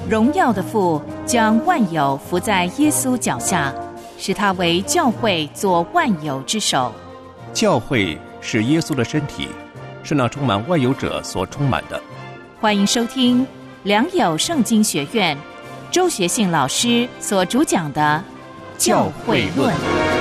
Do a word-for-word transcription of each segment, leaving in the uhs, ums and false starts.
荣耀的父将万有伏在耶稣脚下，使他为教会做万有之首。 教会是耶稣的身体，是那充满万有者所充满的。 欢迎收听良友圣经学院周学信老师所主讲的《教会论》。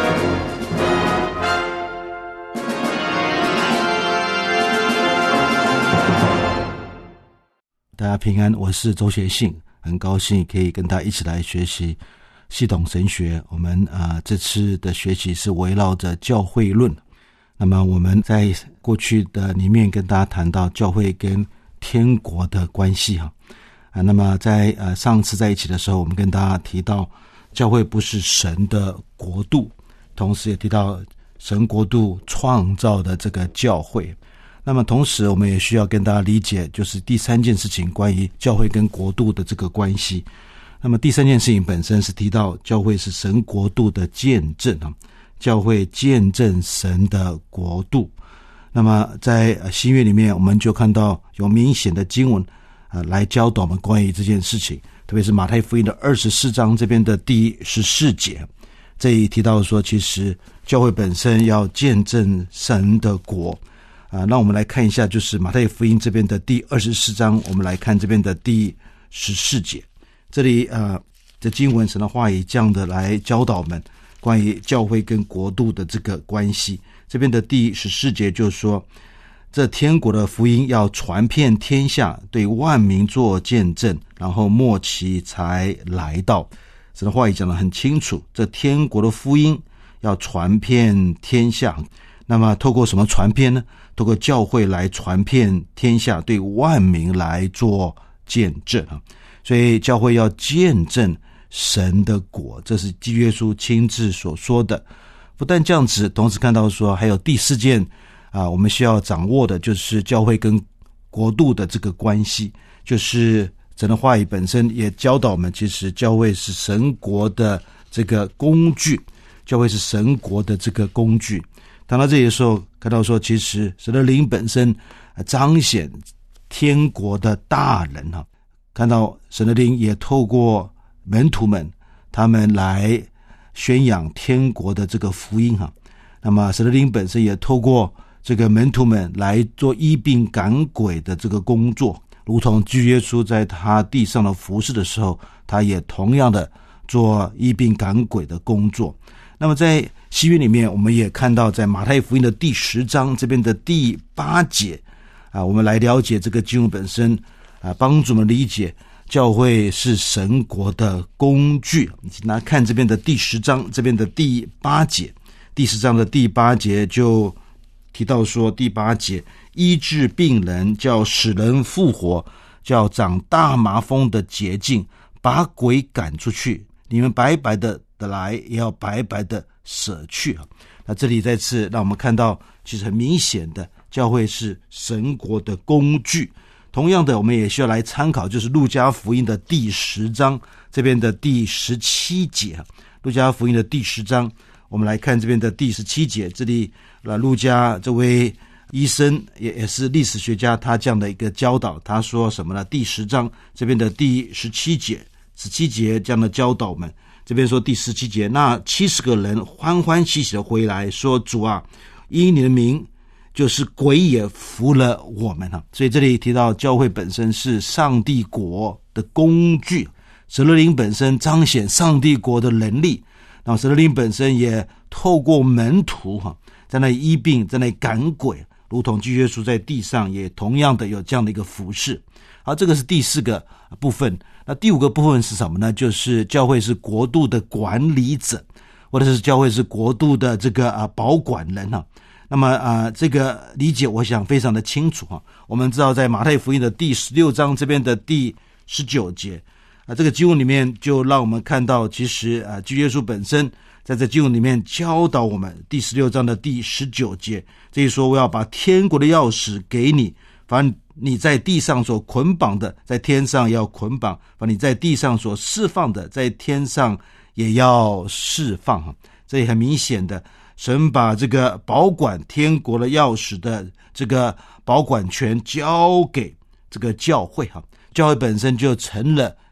大家平安，我是周学信，很高兴可以跟大家一起来学习系统神学。我们啊、呃、这次的学习是围绕着教会论。那么我们在过去的里面跟大家谈到教会跟天国的关系哈啊，那么在呃上次在一起的时候，我们跟大家提到教会不是神的国度，同时也提到神国度创造的这个教会。那么同时我们也需要跟大家理解，就是第三件事情，关于教会跟国度的这个关系。那么第三件事情本身是提到教会是神国度的见证啊，教会见证神的国度。那么在新约里面，我们就看到有明显的经文啊来教导我们关于这件事情，特别是马太福音的二十四章这边的第十四节，这里提到说，其实教会本身要见证神的国。啊，那我们来看一下，就是马太福音这边的第二十四章，我们来看这边的第十四节。这里啊，这经文神的话语这样的来教导我们关于教会跟国度的这个关系。这边的第十四节就是说，这天国的福音要传遍天下，对万民做见证，然后末期才来到。神的话语讲得很清楚，这天国的福音要传遍天下。那么透过什么传遍呢？透过教会来传遍天下，对万民来做见证啊。所以教会要见证神的国，这是基督耶稣亲自所说的。不但这样子，同时看到说还有第四件啊，我们需要掌握的就是教会跟国度的这个关系，就是神的话语本身也教导我们，其实教会是神国的这个工具，教会是神国的这个工具。谈到这里的时候，看到说，其实神的灵本身彰显天国的大能哈，看到神的灵也透过门徒们，他们来宣扬天国的这个福音哈。那么神的灵本身也透过这个门徒们来做医病赶鬼的这个工作，如同基督耶稣在他地上的服事的时候，他也同样的做医病赶鬼的工作。那么在新约里面，我们也看到在马太福音的第十章这边的第八节啊，我们来了解这个经文本身啊，帮助我们理解教会是神国的工具。来看这边的第十章这边的第八节，第十章的第八节就提到说，第八节医治病人，叫使人复活，叫长大麻风的洁净，把鬼赶出去，你们白白的的来，也要白白的舍去啊。那这里再次让我们看到，其实很明显的，教会是神国的工具。同样的，我们也需要来参考，就是路加福音的第十章这边的第十七节。路加福音的第十章，我们来看这边的第十七节。这里路加这位医生也也是历史学家，他这样的一个教导，他说什么呢？第十章这边的第十七节，十七节这样的教导我们。这边说第十七节，那七十个人欢欢喜喜的回来说，主啊，因你的名，就是鬼也服了我们啊。所以这里提到教会本身是上帝国的工具，神的灵本身彰显上帝国的能力，然后神的灵本身也透过门徒哈，在那里医病，在那里赶鬼，如同基督耶稣在地上也同样的有这样的一个服事。好，这个是第四个部分。那第五个部分是什么呢？就是教会是国度的管理者，或者是教会是国度的这个啊保管人啊。那么啊，这个理解我想非常的清楚啊。我们知道在马太福音的第十六章这边的第十九节啊，这个经文里面就让我们看到，其实啊，基督耶稣本身在这经文里面教导我们。第十六章的第十九节，这里说，我要把天国的钥匙给你，凡你在地上所捆绑的，在天上要捆绑；把你在地上所释放的，在天上也要释放。这也很明显的，神把这个保管天国的钥匙的这个保管权交给这个教会哈，教会本身就成了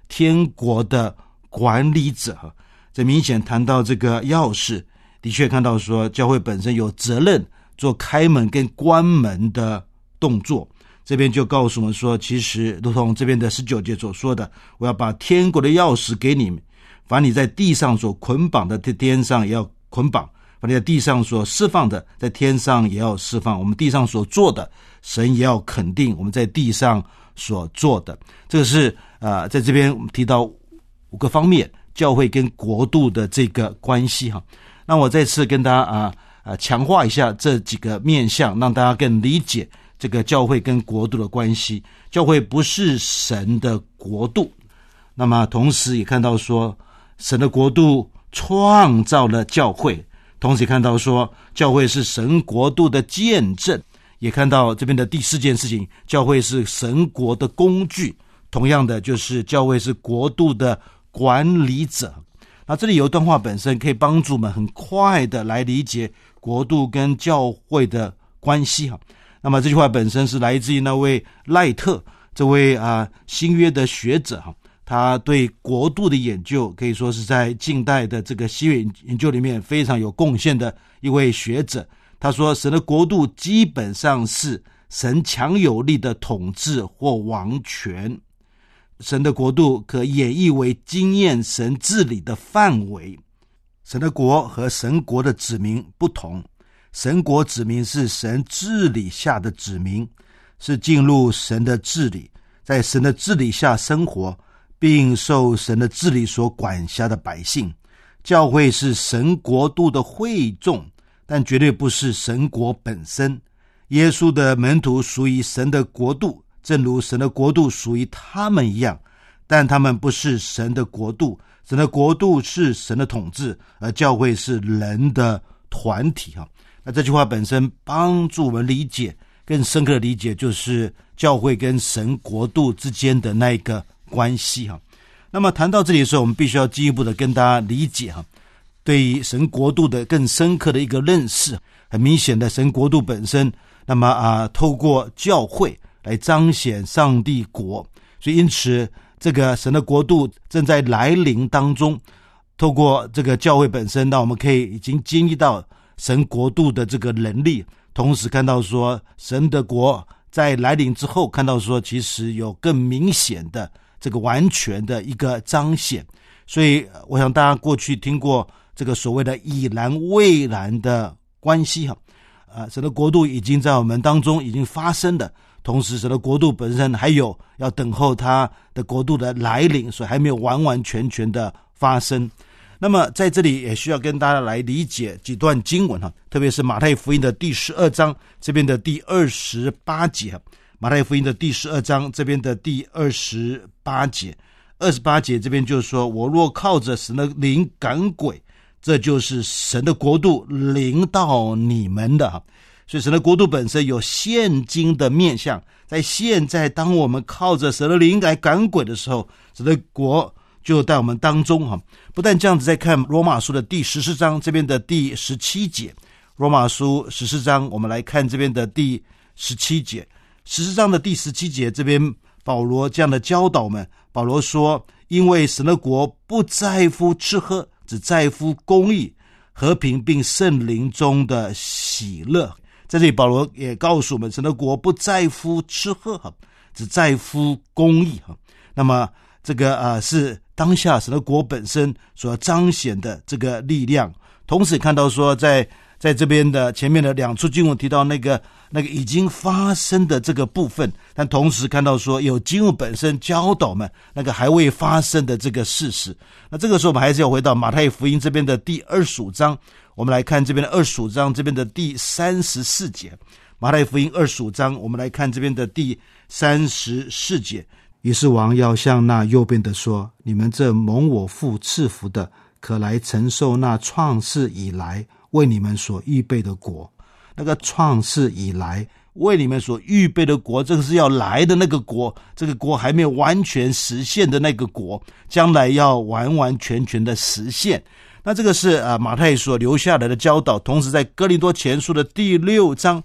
天国的管理者。这明显谈到这个钥匙，的确看到说教会本身有责任做开门跟关门的动作。这边就告诉我们说，其实如同这边的十九节所说的，我要把天国的钥匙给你们，凡你在地上所捆绑的，在天上也要捆绑，凡你在地上所释放的，在天上也要释放。我们地上所做的，神也要肯定我们在地上所做的。这个是呃，在这边我们提到五个方面，教会跟国度的这个关系哈。那我再次跟大家啊啊强化一下这几个面向，让大家更理解这个教会跟国度的关系。教会不是神的国度，那么同时也看到说神的国度创造了教会，同时也看到说教会是神国度的见证，也看到这边的第四件事情，教会是神国的工具，同样的就是教会是国度的管理者。那这里有一段话本身可以帮助我们很快的来理解国度跟教会的关系哈。那么这句话本身是来自于那位赖特这位啊新约的学者哈，他对国度的研究可以说是在近代的这个新约研究里面非常有贡献的一位学者。他说神的国度基本上是神强有力的统治或王权，神的国度可演绎为经验神治理的范围。神的国和神国的子民不同，神国子民是神治理下的子民，是进入神的治理，在神的治理下生活，并受神的治理所管辖的百姓。教会是神国度的会众，但绝对不是神国本身。耶稣的门徒属于神的国度，正如神的国度属于他们一样，但他们不是神的国度。神的国度是神的统治，而教会是人的团体。那这句话本身帮助我们理解，更深刻的理解就是教会跟神国度之间的那一个关系。那么谈到这里的时候，我们必须要进一步的跟大家理解对于神国度的更深刻的一个认识。很明显的，神国度本身那么啊，透过教会来彰显上帝国，所以因此这个神的国度正在来临当中，透过这个教会本身，那我们可以已经经历到神国度的这个能力，同时看到说神的国在来临之后，看到说其实有更明显的这个完全的一个彰显。所以我想大家过去听过这个所谓的已然未然的关系哈，啊，神的国度已经在我们当中已经发生了，同时神的国度本身还有要等候他的国度的来临，所以还没有完完全全的发生。那么在这里也需要跟大家来理解几段经文哈，特别是马太福音的第十二章这边的第二十八节，马太福音的第十二章这边的第二十八节，二十八节这边就是说，我若靠着神的灵赶鬼，这就是神的国度临到你们的哈。所以神的国度本身有现今的面向，在现在当我们靠着神的灵来赶鬼的时候，神的国就在我们当中哈。不但这样子，再看罗马书的第十四章这边的第十七节，罗马书十四章我们来看这边的第十七节，十四章的第十七节这边保罗这样的教导我们，保罗说，因为神的国不在乎吃喝，只在乎公义、和平并圣灵中的喜乐。在这里保罗也告诉我们，神的国不在乎吃喝，只在乎公义。那么这个呃是当下神的国本身所彰显的这个力量。同时看到说在在这边的前面的两处经文提到那个那个已经发生的这个部分，但同时看到说有经文本身教导们那个还未发生的这个事实。那这个时候我们还是要回到马太福音这边的第二十五章，我们来看这边的二十五章这边的第三十四节。马太福音二十五章我们来看这边的第三十四节，于是王要向那右边的说，你们这蒙我父赐福的，可来承受那创世以来为你们所预备的国。那个创世以来为你们所预备的国，这个是要来的那个国，这个国还没有完全实现的那个国，将来要完完全全的实现。那这个是啊马太所留下来的教导。同时在哥林多前书的第六章，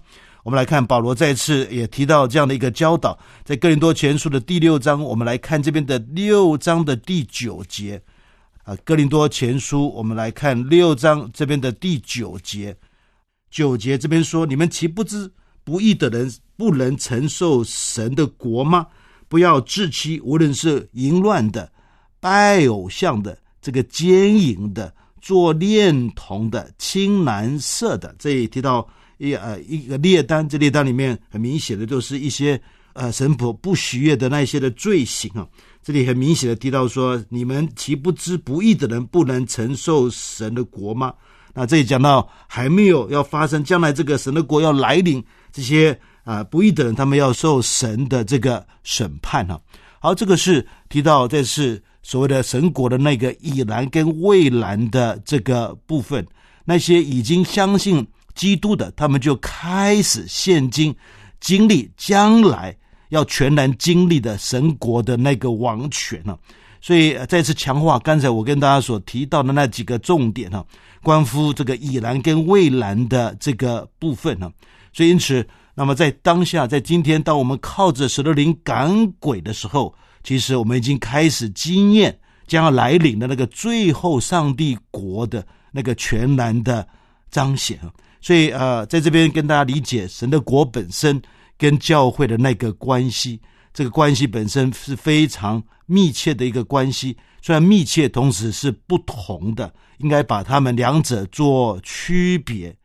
我们来看保罗再次也提到这样的一个教导，在哥林多前书的第六章，我们来看这边的六章的第九节啊，哥林多前书我们来看六章这边的第九节，九节这边说，你们岂不知不义的人不能承受神的国吗？不要自欺，无论是淫乱的、拜偶像的、这个奸淫的、做恋童的、亲男色的，这里提到一呃一个列单，这列单里面很明显的就是一些呃神不不喜悦的那些的罪行啊。这里很明显的提到说，你们岂不知不义的人不能承受神的国吗？那这里讲到还没有要发生，将来这个神的国要来临，这些啊、呃、不义的人他们要受神的这个审判啊。好，这个是提到这是所谓的神国的那个已然跟未然的这个部分，那些已经相信基督的，他们就开始现今经历将来要全然经历的神国的那个王权啊。所以再次强化刚才我跟大家所提到的那几个重点啊，关乎这个已然跟未然的这个部分啊。所以因此，那么在当下，在今天，当我们靠着神的灵赶鬼的时候，其实我们已经开始经验将要来临的那个最后上帝国的那个全然的彰显啊。所以呃，在这边跟大家理解神的国本身跟教会的那个关系，这个关系本身是非常密切的一个关系，虽然密切同时是不同的，应该把它们两者做区别。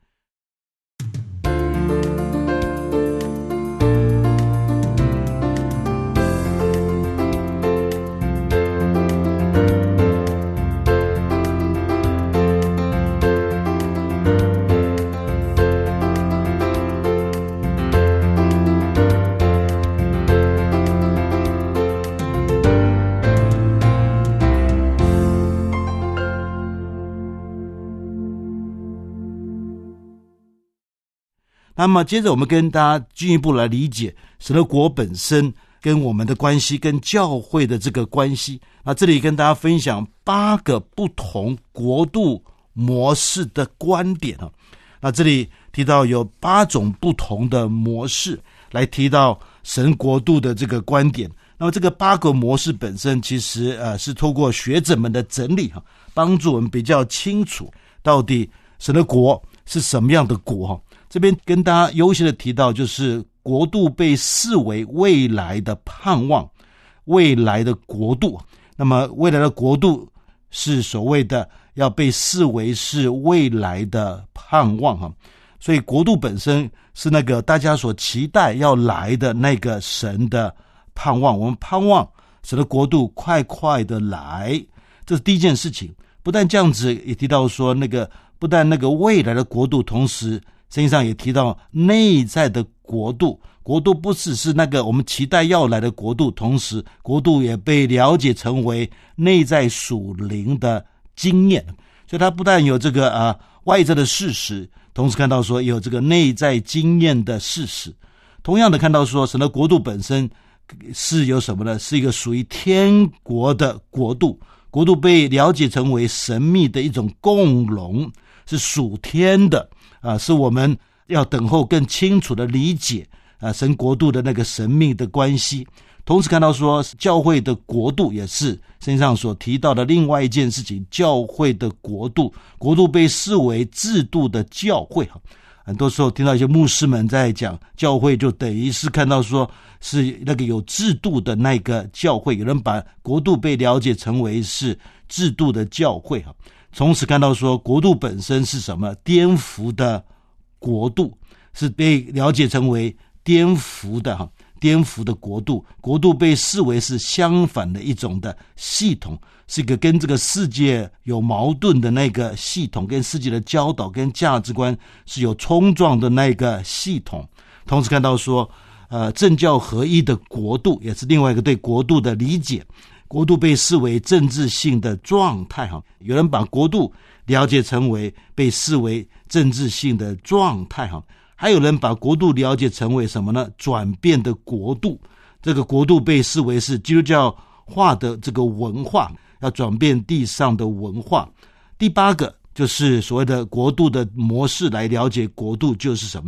那么接着我们跟大家进一步来理解神的国本身跟我们的关系，跟教会的这个关系。那这里跟大家分享八个不同国度模式的观点啊。那这里提到有八种不同的模式来提到神国度的这个观点。那么这个八个模式本身其实呃是透过学者们的整理啊，帮助我们比较清楚到底神的国是什么样的国啊。这边跟大家优先的提到，就是国度被视为未来的盼望，未来的国度。那么未来的国度是所谓的要被视为是未来的盼望哈，所以国度本身是那个大家所期待要来的那个神的盼望。我们盼望神的国度快快的来，这是第一件事情。不但这样子，也提到说那个不但那个未来的国度，同时圣经上也提到内在的国度，国度不只是那个我们期待要来的国度，同时国度也被了解成为内在属灵的经验。所以它不但有这个啊外在的事实，同时看到说有这个内在经验的事实。同样的看到说神的国度本身是有什么呢？是一个属于天国的国度，国度被了解成为神秘的一种共荣，是属天的啊，是我们要等候更清楚的理解啊神国度的那个神秘的关系。同时看到说教会的国度也是圣经上所提到的另外一件事情，教会的国度，国度被视为制度的教会。很多时候听到一些牧师们在讲教会，就等于是看到说是那个有制度的那个教会，有人把国度被了解成为是制度的教会。从此看到说国度本身是什么？颠覆的国度，是被了解成为颠覆的哈，颠覆的国度，国度被视为是相反的一种的系统，是一个跟这个世界有矛盾的那个系统，跟世界的教导跟价值观是有冲撞的那个系统。同时看到说呃，政教合一的国度也是另外一个对国度的理解，国度被视为政治性的状态哈，有人把国度了解成为被视为政治性的状态哈，还有人把国度了解成为什么呢？转变的国度，这个国度被视为是基督教化的这个文化，要转变地上的文化。第八个就是所谓的国度的模式来了解国度，就是什么呢？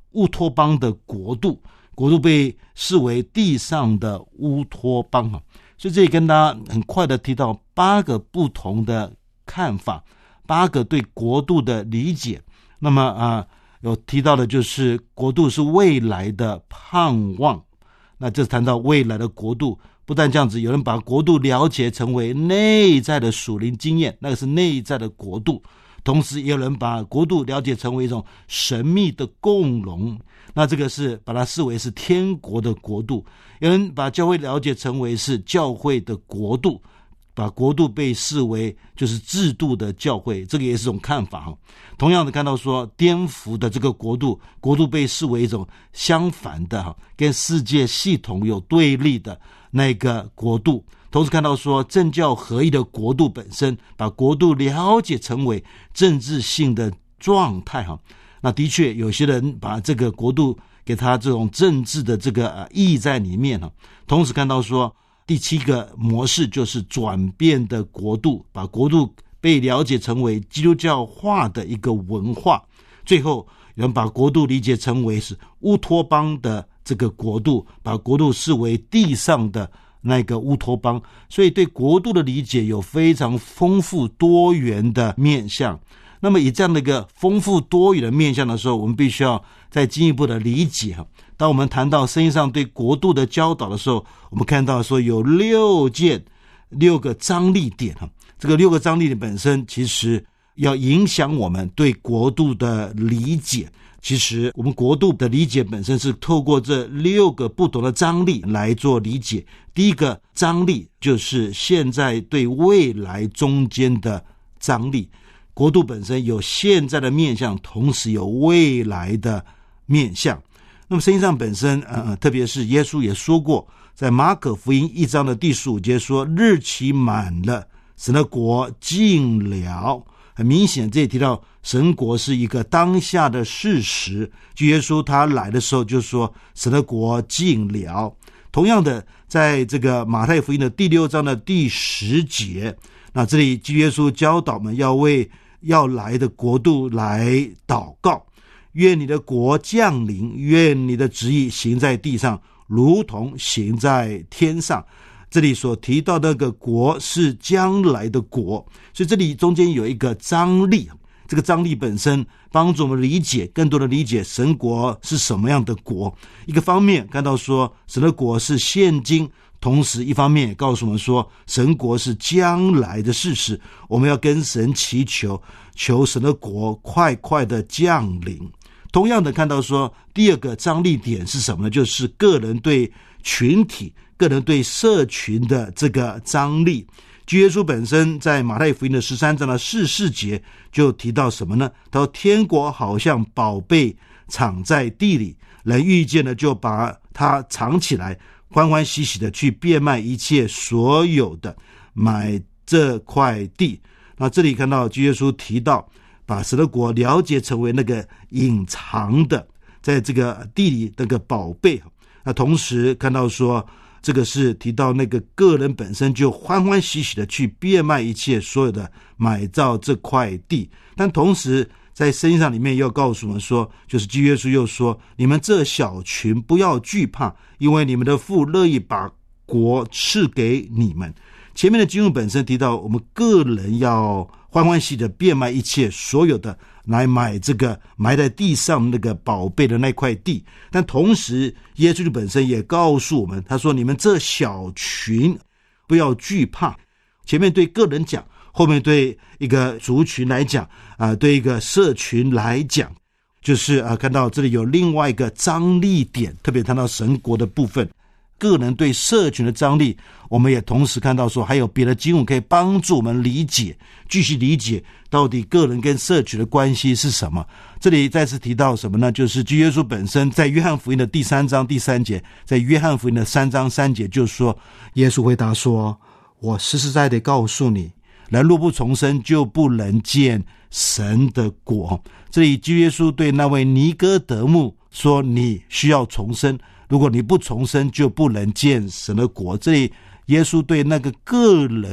乌托邦的国度，国度被视为地上的乌托邦。所以这里跟大家很快的提到八个不同的看法，八个对国度的理解。那么啊，有提到的就是国度是未来的盼望。那这谈到未来的国度，不但这样子，有人把国度了解成为内在的属灵经验，那个是内在的国度。同时也有人把国度了解成为一种神秘的共荣，那这个是把它视为是天国的国度。有人把教会了解成为是教会的国度，把国度被视为就是制度的教会，这个也是一种看法。同样的看到说颠覆的这个国度，国度被视为一种相反的，跟世界系统有对立的那个国度。同时看到说政教合一的国度本身，把国度了解成为政治性的状态。那的确有些人把这个国度给他这种政治的这个意义在里面。同时看到说第七个模式就是转变的国度，把国度被了解成为基督教化的一个文化。最后有人把国度理解成为是乌托邦的这个国度，把国度视为地上的那个乌托邦。所以对国度的理解有非常丰富多元的面向。那么以这样的一个丰富多元的面向的时候，我们必须要再进一步的理解。当我们谈到圣经上对国度的教导的时候，我们看到说有六件六个张力点。这个六个张力点本身其实要影响我们对国度的理解。其实我们国度的理解本身是透过这六个不同的张力来做理解。第一个张力就是现在对未来中间的张力，国度本身有现在的面向，同时有未来的面向。那么圣经上本身呃，特别是耶稣也说过，在马可福音一章的第十五节说，日期满了，神的国近了。很明显这里提到神国是一个当下的事实，就耶稣他来的时候就说神的国近了。同样的在这个马太福音的第六章的第十节，那这里耶稣教导我们要为要来的国度来祷告，愿你的国降临，愿你的旨意行在地上如同行在天上。这里所提到的那个国是将来的国，所以这里中间有一个张力，这个张力本身帮助我们理解更多的理解神国是什么样的国。一个方面看到说神的国是现今，同时一方面也告诉我们说神国是将来的事实，我们要跟神祈求，求神的国快快的降临。同样的看到说第二个张力点是什么呢？就是个人对群体个人对社群的这个张力。耶稣本身在马太福音的十三章的四十四节就提到什么呢？他说天国好像宝贝藏在地里，人遇见了就把它藏起来，欢欢喜喜的去变卖一切所有的，买这块地。那这里看到耶稣提到把神的国了解成为那个隐藏的在这个地里那个宝贝。那同时看到说这个是提到那个个人本身就欢欢喜喜的去变卖一切所有的，买到这块地。但同时在圣经上里面又告诉我们说，就是基督耶稣又说，你们这小群不要惧怕，因为你们的父乐意把国赐给你们。前面的经文本身提到我们个人要欢欢喜的变卖一切所有的，来买这个埋在地上那个宝贝的那块地。但同时耶稣本身也告诉我们，他说你们这小群不要惧怕。前面对个人讲，后面对一个族群来讲啊、呃，对一个社群来讲，就是啊、呃，看到这里有另外一个张力点，特别谈到神国的部分，个人对社群的张力，我们也同时看到说还有别的经文可以帮助我们理解，继续理解到底个人跟社群的关系是什么。这里再次提到什么呢？就是基督耶稣本身在约翰福音的第三章第三节，在约翰福音的三章三节就说，耶稣回答说，我实实在在地告诉你，人若不重生就不能见神的国。这里基督耶稣对那位尼哥德慕说，你需要重生，如果你不重生就不能见神的国。这里耶稣对那个个人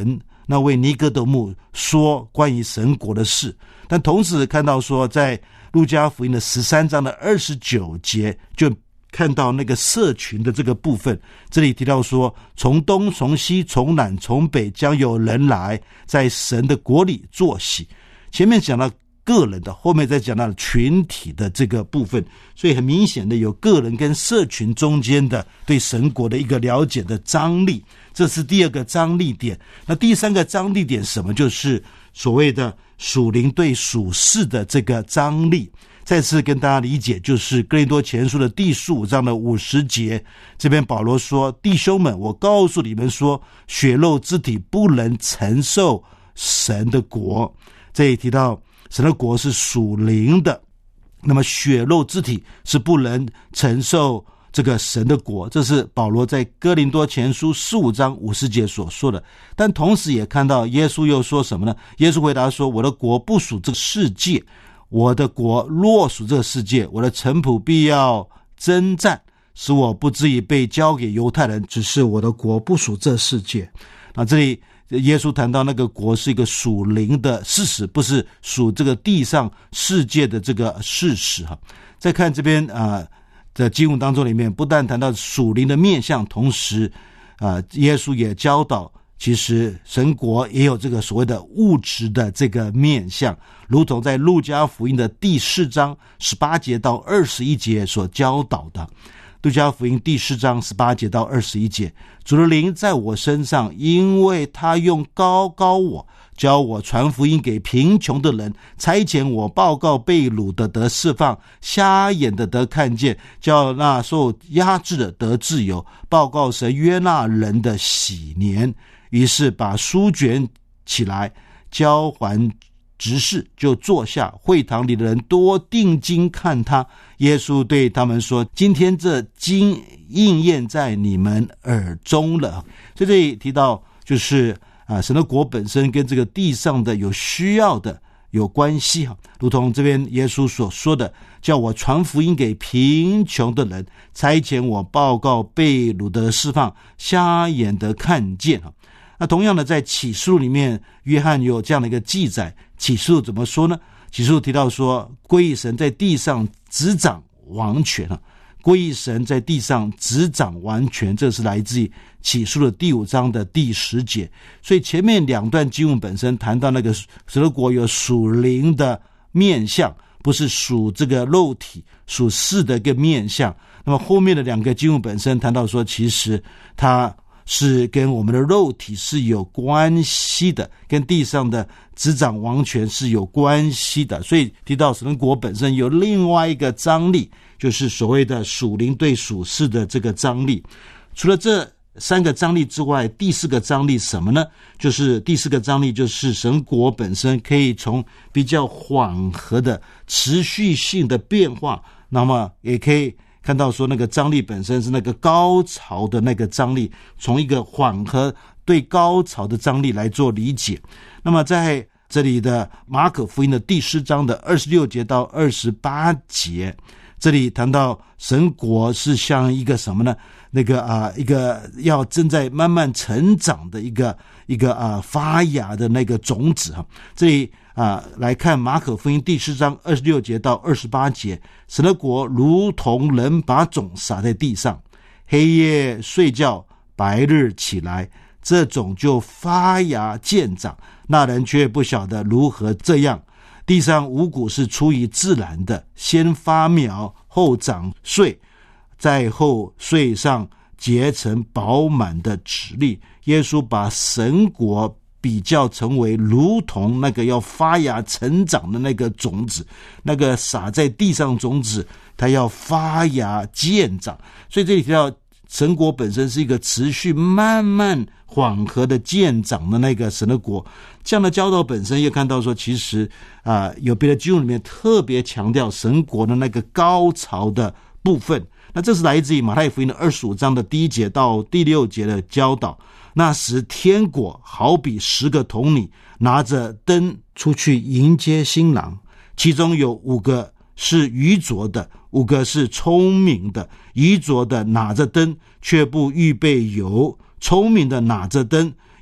那位尼哥底母说关于神国的事。但同时看到说，在路加福音的十三章的二十九节，就看到那个社群的这个部分，这里提到说，从东从西从南从北将有人来，在神的国里坐席。前面讲到个人的，后面再讲到群体的这个部分，所以很明显的有个人跟社群中间的对神国的一个了解的张力，这是第二个张力点。那第三个张力点什么？就是所谓的属灵对属世的这个张力。再次跟大家理解，就是哥林多前书的第十五章的五十节，这边保罗说，弟兄们，我告诉你们说，血肉之体不能承受神的国。这里提到神的国是属灵的，那么血肉之体是不能承受这个神的国，这是保罗在哥林多前书十五章五十节所说的。但同时也看到耶稣又说什么呢？耶稣回答说，我的国不属这个世界，我的国若属这个世界，我的臣仆必要征战，使我不至于被交给犹太人，只是我的国不属这世界。那这里耶稣谈到那个国是一个属灵的事实，不是属这个地上世界的这个事实。再看这边啊的经文当中里面，不但谈到属灵的面向，同时啊耶稣也教导，其实神国也有这个所谓的物质的这个面向，如同在路加福音的第四章十八节到二十一节所教导的。路加福音第四章十八节到二十一节，主的灵在我身上，因为他用膏膏我，教我传福音给贫穷的人，差遣我报告被掳的得释放，瞎眼的得看见，叫那受压制的得自由，报告神约纳人的喜年。于是把书卷起来，交还执事，就坐下。会堂里的人多定睛看他。耶稣对他们说，今天这经应验在你们耳中了。所以这里提到就是啊，神的国本身跟这个地上的有需要的有关系，如同这边耶稣所说的，叫我传福音给贫穷的人，差遣我报告被掳的释放，瞎眼的看见。那同样的，在启示录里面，约翰有这样的一个记载。启示录怎么说呢？启示录提到说，归于神在地上执掌王权，归于神在地上执掌王权，这是来自于启示录的第五章的第十节。所以前面两段经文本身谈到那个神的国有属灵的面向，不是属这个肉体属世的一个面向。那么后面的两个经文本身谈到说，其实它是跟我们的肉体是有关系的，跟地上的执掌王权是有关系的。所以提到神的国本身有另外一个张力，就是所谓的属灵对属世的这个张力。除了这三个张力之外，第四个张力什么呢？就是第四个张力就是神国本身可以从比较缓和的持续性的变化，那么也可以看到说那个张力本身是那个高潮的那个张力，从一个缓和对高潮的张力来做理解。那么在这里的马可福音的第四章的二十六节到二十八节，这里谈到神国是像一个什么呢？那个啊，一个要正在慢慢成长的一个一个啊发芽的那个种子哈。这里啊，来看马可福音第四章二十六节到二十八节，神的国如同人把种撒在地上，黑夜睡觉，白日起来，这种就发芽见长，那人却不晓得如何这样。地上五谷是出于自然的，先发苗，后长穗，在后穗上结成饱满的籽粒。耶稣把神国比较成为如同那个要发芽成长的那个种子，那个撒在地上种子，它要发芽见长。所以这里提到神国本身是一个持续慢慢缓和的见长的那个神的国。这样的教导本身也看到说，其实啊、呃，有别的经文里面特别强调神国的那个高潮的部分。那这是来自于马太福音的二十五章的第一节到第六节的教导。那时天国好比十个童女拿着灯出去迎接新郎，其中有五个是愚拙的，五个是聪明的。愚拙的拿着灯却不预备油，聪明的拿着灯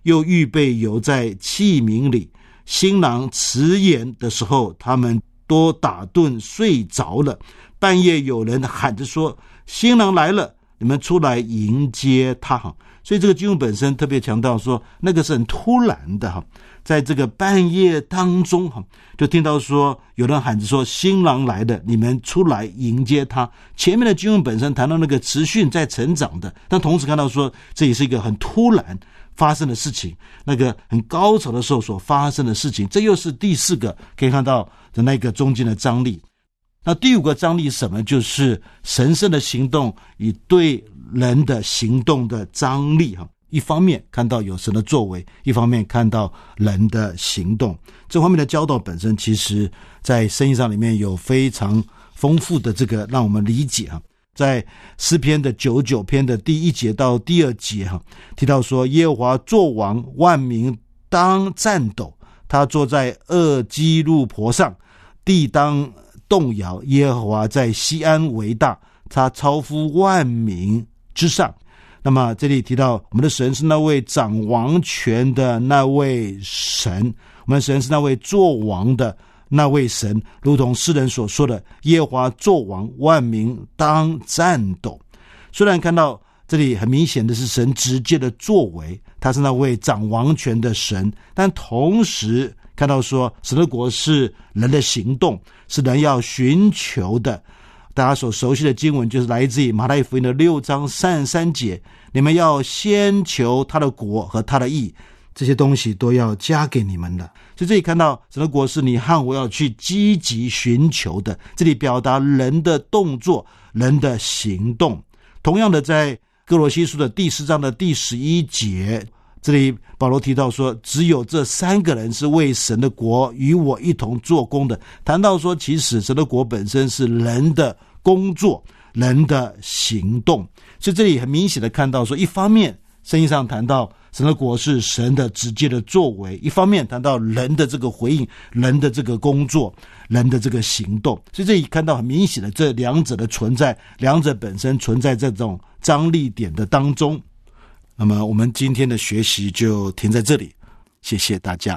又预备油在器皿里。新郎迟延的时候，他们都打盹睡着了。半夜有人喊着说，新郎来了，你们出来迎接他。所以这个经文本身特别强调说，那个是很突然的，在这个半夜当中就听到说有人喊着说，新郎来了，你们出来迎接他。前面的经文本身谈到那个持续在成长的，但同时看到说这也是一个很突然发生的事情，那个很高潮的时候所发生的事情。这又是第四个可以看到的那个中间的张力。那第五个张力是什么？就是神圣的行动与对人的行动的张力。一方面看到有神的作为，一方面看到人的行动。这方面的教导本身其实在圣经上里面有非常丰富的这个让我们理解。在诗篇的九十九篇的第一节到第二节提到说，耶和华作王，万民当战斗，他坐在二基路伯上，地当动摇，耶和华在西安为大，他超乎万民之上。那么这里提到我们的神是那位掌王权的那位神，我们的神是那位作王的那位神，如同诗人所说的，耶和华作王，万民当战斗。虽然看到这里很明显的是神直接的作为，他是那位掌王权的神，但同时看到说神的国是人的行动，是人要寻求的。大家所熟悉的经文就是来自于马太福音的六章三十三节，你们要先求他的国和他的义，这些东西都要加给你们的。所以这里看到神的国是你和我要去积极寻求的，这里表达人的动作，人的行动。同样的，在哥罗西书的第四章的第十一节，这里保罗提到说，只有这三个人是为神的国与我一同做工的。谈到说，其实神的国本身是人的工作，人的行动。所以这里很明显的看到说，一方面圣经上谈到神的国是神的直接的作为，一方面谈到人的这个回应，人的这个工作，人的这个行动。所以这里看到很明显的这两者的存在，两者本身存在这种张力点的当中。那么我们今天的学习就停在这里，谢谢大家。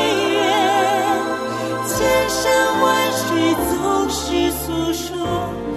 总是诉说